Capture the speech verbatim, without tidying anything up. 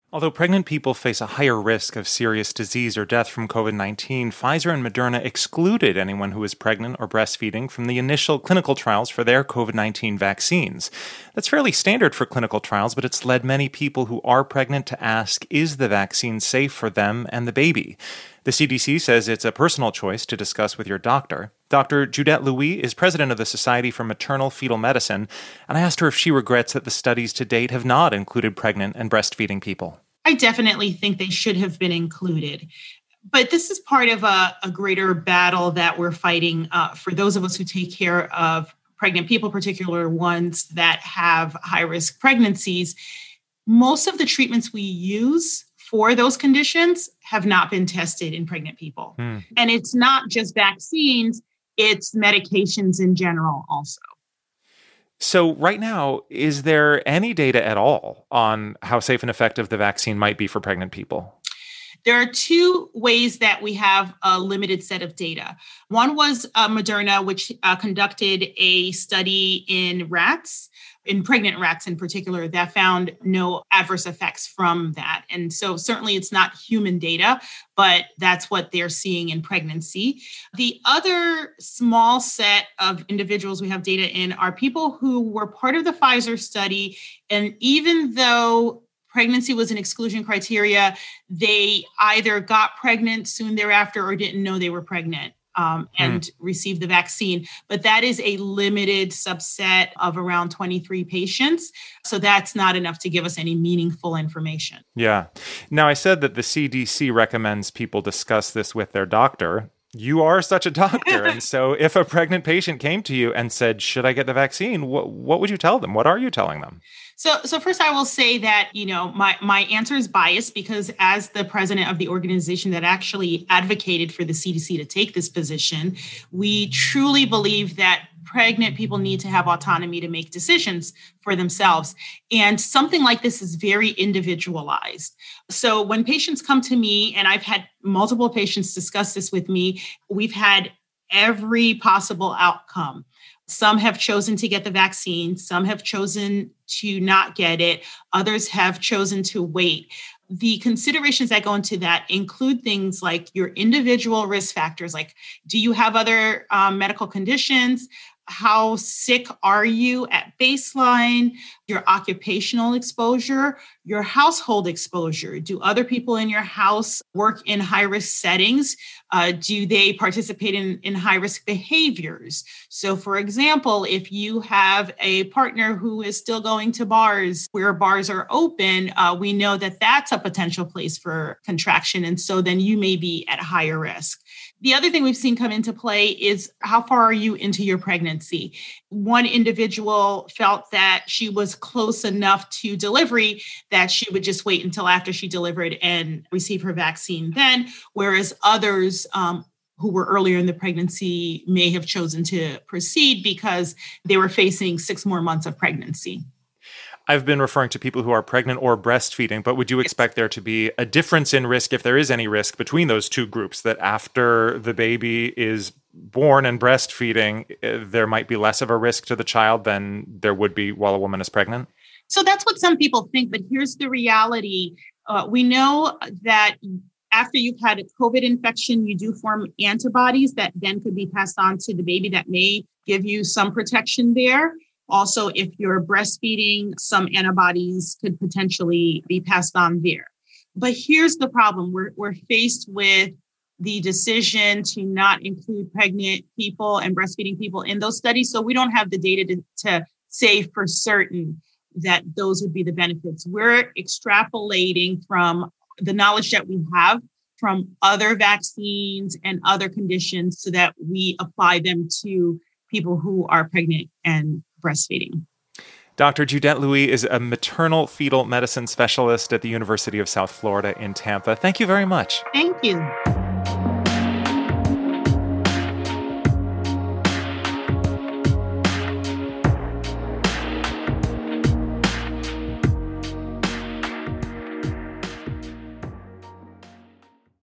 Although pregnant people face a higher risk of serious disease or death from covid nineteen, Pfizer and Moderna excluded anyone who is pregnant or breastfeeding from the initial clinical trials for their covid nineteen vaccines. That's fairly standard for clinical trials, but it's led many people who are pregnant to ask, is the vaccine safe for them and the baby? The C D C says it's a personal choice to discuss with your doctor. Doctor Judette Louis is president of the Society for Maternal Fetal Medicine, and I asked her if she regrets that the studies to date have not included pregnant and breastfeeding people. I definitely think they should have been included. But this is part of a, a greater battle that we're fighting uh, for those of us who take care of pregnant people, particular ones that have high-risk pregnancies. Most of the treatments we use for those conditions have not been tested in pregnant people. Hmm. And it's not just vaccines, it's medications in general also. So right now, is there any data at all on how safe and effective the vaccine might be for pregnant people? There are two ways that we have a limited set of data. One was uh, Moderna, which uh, conducted a study in rats, in pregnant rats in particular, that found no adverse effects from that. And so certainly it's not human data, but that's what they're seeing in pregnancy. The other small set of individuals we have data in are people who were part of the Pfizer study. And even though pregnancy was an exclusion criteria, they either got pregnant soon thereafter or didn't know they were pregnant. Um, and mm. received the vaccine. But that is a limited subset of around twenty-three patients. So that's not enough to give us any meaningful information. Yeah. Now, I said that the C D C recommends people discuss this with their doctor. You are such a doctor. And so if a pregnant patient came to you and said, should I get the vaccine? What, what would you tell them? What are you telling them? So, so first I will say that, you know, my, my answer is biased because as the president of the organization that actually advocated for the C D C to take this position, we truly believe that pregnant people need to have autonomy to make decisions for themselves. And something like this is very individualized. So when patients come to me, and I've had multiple patients discuss this with me, we've had every possible outcome. Some have chosen to get the vaccine. Some have chosen to not get it. Others have chosen to wait. The considerations that go into that include things like your individual risk factors, like do you have other um, medical conditions? How sick are you at baseline? Your occupational exposure, your household exposure. Do other people in your house work in high-risk settings? Uh, do they participate in, in high-risk behaviors? So, for example, if you have a partner who is still going to bars where bars are open, uh, we know that that's a potential place for contraction. And so then you may be at higher risk. The other thing we've seen come into play is how far are you into your pregnancy? One individual felt that she was close enough to delivery that she would just wait until after she delivered and receive her vaccine then, whereas others um, who were earlier in the pregnancy may have chosen to proceed because they were facing six more months of pregnancy. I've been referring to people who are pregnant or breastfeeding, but would you expect there to be a difference in risk, if there is any risk, between those two groups, that after the baby is born and breastfeeding, there might be less of a risk to the child than there would be while a woman is pregnant? So that's what some people think, but here's the reality. Uh, we know that after you've had a COVID infection, you do form antibodies that then could be passed on to the baby that may give you some protection there. Also, if you're breastfeeding, some antibodies could potentially be passed on there. But here's the problem. We're, we're faced with the decision to not include pregnant people and breastfeeding people in those studies. So we don't have the data to, to say for certain that those would be the benefits. We're extrapolating from the knowledge that we have from other vaccines and other conditions so that we apply them to people who are pregnant and breastfeeding. Doctor Judette Louis is a maternal fetal medicine specialist at the University of South Florida in Tampa. Thank you very much. Thank you.